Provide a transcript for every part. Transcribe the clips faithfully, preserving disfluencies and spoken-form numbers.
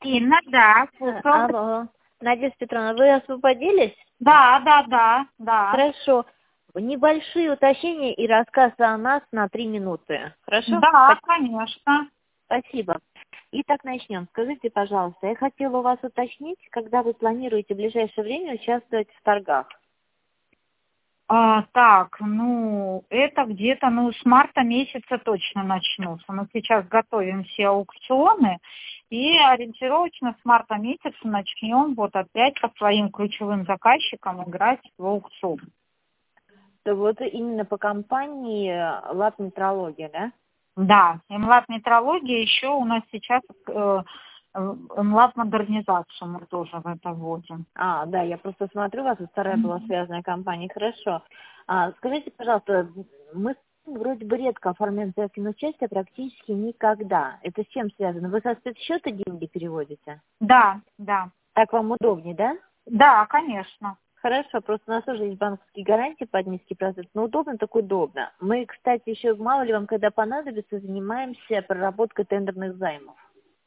Инна, да. А, слушаю. Алло, Надежда Петровна, вы освободились? Да, да, да, да. Хорошо. Небольшие уточнения и рассказ о нас на три минуты. Хорошо? Да, Спа- конечно. Спасибо. Итак, начнем. Скажите, пожалуйста, я хотела у вас уточнить, когда вы планируете в ближайшее время участвовать в торгах? А, так, ну, это где-то, ну, с марта месяца точно начнутся. Мы сейчас готовим все аукционы, и ориентировочно с марта месяца начнем вот опять по своим ключевым заказчикам играть в аукцион. То вот именно по компании Лат Метрология, да? Да, МЛАТ метрология, еще у нас сейчас э, МЛАТ модернизацию мы тоже в это вводим. А, да, я просто смотрю, у вас и вторая была связанная компания. Хорошо. А, скажите, пожалуйста, мы вроде бы редко оформляем заявки на участие, практически никогда. Это с чем связано? Вы со спецсчета деньги переводите? Да, да. Так вам удобнее, да? Да, конечно. Хорошо, просто у нас тоже есть банковские гарантии под низкий процент, но удобно так удобно. Мы, кстати, еще, мало ли вам, когда понадобится, занимаемся проработкой тендерных займов.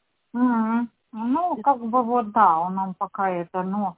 Мгм. Ну, как бы вот, да, он нам пока это, но,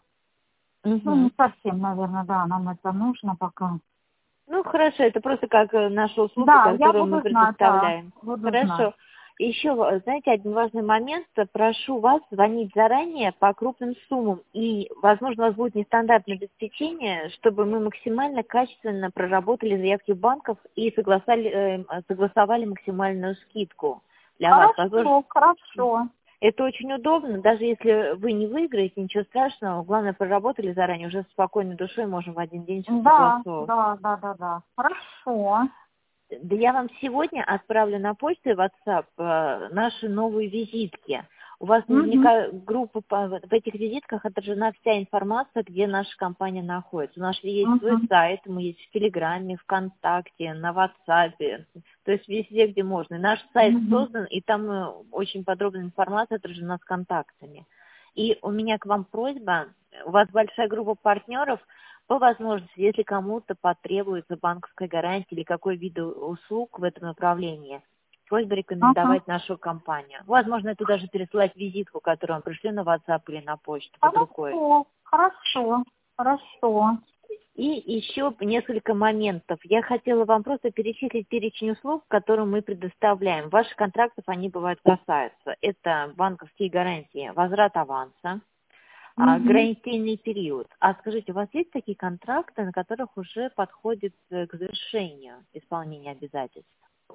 ну, не Угу. совсем, наверное, да, нам это нужно пока. Ну, хорошо, это просто как э, наша услуга, Да, я которую мы буду знать, да, предоставляем. буду знать. Хорошо. Еще, э, знаете, один важный момент. Прошу вас звонить заранее по крупным суммам. И, возможно, у вас будет нестандартное обеспечение, чтобы мы максимально качественно проработали заявки банков и согласовали, э, согласовали максимальную скидку для вас. Возможно, Хорошо, хорошо. это очень удобно. Даже если вы не выиграете, ничего страшного. Главное, проработали заранее, уже с спокойной душой можем в один день все Да, согласовывать. да, да, да, да. Хорошо. Да я вам сегодня отправлю на почту и WhatsApp э, наши новые визитки. У вас Угу. наверняка группа, по- в этих визитках отражена вся информация, где наша компания находится. У нас есть свой Угу. сайт, мы есть в Телеграме, ВКонтакте, на WhatsApp, то есть везде, где можно. И наш сайт Угу. создан, и там э, очень подробная информация отражена с контактами. И у меня к вам просьба, у вас большая группа партнеров, по возможности, если кому-то потребуется банковская гарантия или какой вид услуг в этом направлении, просьба Ага. рекомендовать нашу компанию. Возможно, это даже пересылать визитку, которую вам пришли на WhatsApp или на почту под рукой. Хорошо, хорошо, хорошо. И еще несколько моментов. Я хотела вам просто перечислить перечень услуг, которые мы предоставляем. Ваших контрактов они бывают касаются. Это банковские гарантии, возврат аванса, а, Угу. гарантийный период. А скажите, у вас есть такие контракты, на которых уже подходит э, к завершению исполнения обязательств?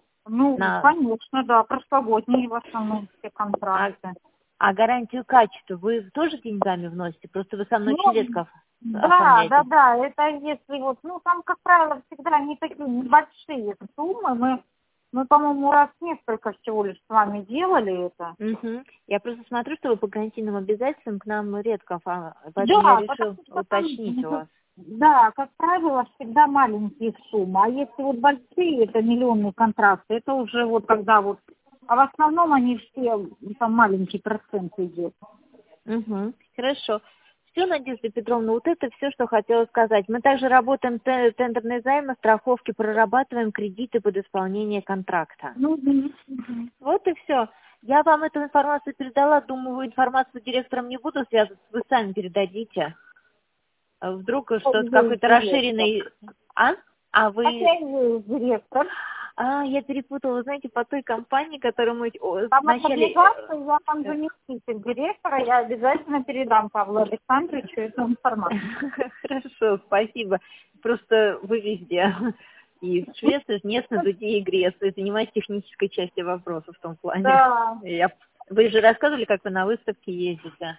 Ну, На, конечно, да, прошлогодние в основном все а, контракты. а гарантию качества вы тоже деньгами вносите? Просто вы со мной Ну, очень редко да, да, оформляете. да, это если вот, ну, там, как правило, всегда не такие небольшие суммы. Мы, мы, по-моему, раз несколько всего лишь с вами делали это. Угу. Я просто смотрю, что вы по гарантийным обязательствам к нам редко оформляете, поэтому я Да, решил потому что там, уточнить ну, у как- вас. да, как правило, всегда маленькие суммы. А если вот большие, это миллионные контракты, это уже вот когда вот... А в основном они все, ну, там маленький процент идет. Угу. Хорошо. Все, Надежда Петровна, вот это все, что хотела сказать. Мы также работаем те- тендерные займы, страховки, прорабатываем кредиты под исполнение контракта. Ну, мгм, мгм. Вот и все. Я вам эту информацию передала. Думаю, информацию с директором не буду связывать. Вы сами передадите. А Вдруг Как что-то же какой-то директор? расширенный... А? А Как вы... я и директор? А, я перепутала, знаете, по той компании, которую мы о, Там вначале... модернизация, я там э, заместитель директора, я обязательно передам Павлу Александровичу эту информацию. Хорошо, спасибо. Просто вы везде. И в Швеции, Жнецна, Дуде и Греции. Занимаюсь технической частью вопросов в том плане. Да, Я... Вы же рассказывали, как вы на выставке ездите,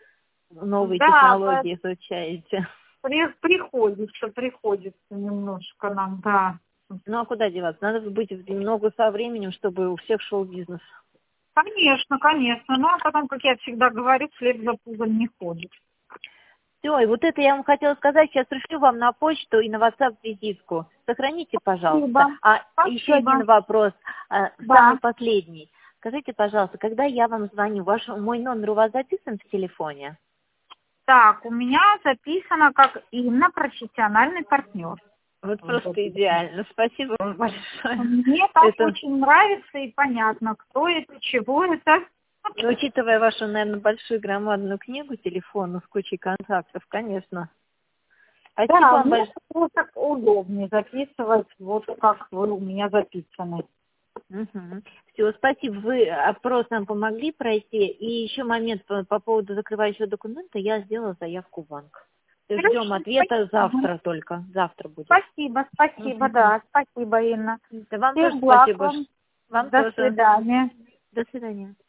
новые да, по- технологии изучаете. при- приходится, приходится немножко нам, да. Ну а куда деваться? Надо быть немного со временем, чтобы у всех шел бизнес. Конечно, конечно. Ну, а потом, как я всегда говорю, хлеб за пузом не ходит. Все, и вот это я вам хотела сказать. Сейчас пришлю вам на почту и на WhatsApp визитку. Сохраните, пожалуйста. Спасибо. А еще Спасибо. один вопрос, а, самый Да. последний. Скажите, пожалуйста, когда я вам звоню, ваш, мой номер у вас записан в телефоне? Так, у меня записано как Инна, профессиональный партнер. Вот Вот просто это. идеально. Спасибо вам большое. Мне так Это очень нравится и понятно, кто это, чего это. Ну, учитывая вашу, наверное, большую громадную книгу телефона с кучей контактов, конечно. Спасибо Да, вам мне большое. просто удобнее записывать, вот как вы у меня записаны. Угу. Все, спасибо. Вы опрос нам помогли пройти. И еще момент по, по поводу закрывающего документа. Я сделала заявку в банк. Ждем Хорошо, ответа спасибо. завтра только. Завтра будет. Спасибо, спасибо, Угу. да, спасибо, Инна. Да вам тоже Всех благ спасибо. вам. Вам До тоже. свидания. До свидания.